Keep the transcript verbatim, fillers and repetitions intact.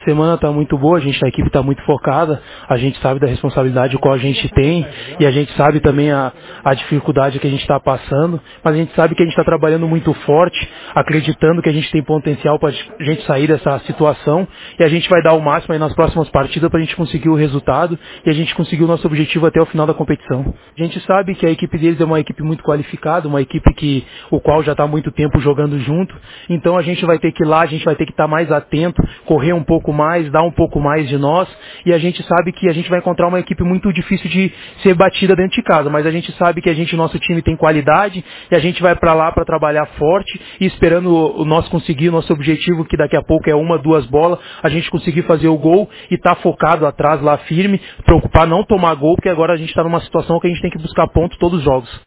semana está muito boa, a gente, a equipe está muito focada, a gente sabe da responsabilidade qual a gente tem e a gente sabe também a, a dificuldade que a gente está passando, mas a gente sabe que a gente está trabalhando muito forte, acreditando que a gente tem potencial para a gente sair dessa situação e a gente vai dar o máximo aí nas próximas partidas para a gente conseguir o resultado e a gente conseguir o nosso objetivo até o final da competição. A gente sabe que a equipe deles é uma equipe muito qualificada, uma equipe que o qual já está há muito tempo jogando junto, então a gente vai ter que ir lá, a gente vai ter que estar mais atento, correr um pouco mais, dar um pouco mais de nós, e a gente sabe que a gente vai encontrar uma equipe muito difícil de ser batida dentro de casa, mas a gente sabe que a gente, nosso time tem qualidade, e a gente vai para lá para trabalhar forte, e esperando o nós conseguir o nosso objetivo, que daqui a pouco é uma, duas bolas, a gente conseguir fazer o gol, e estar tá focado atrás lá firme, preocupar não tomar gol, porque agora a gente está numa situação que a gente tem que buscar pontos todos os jogos.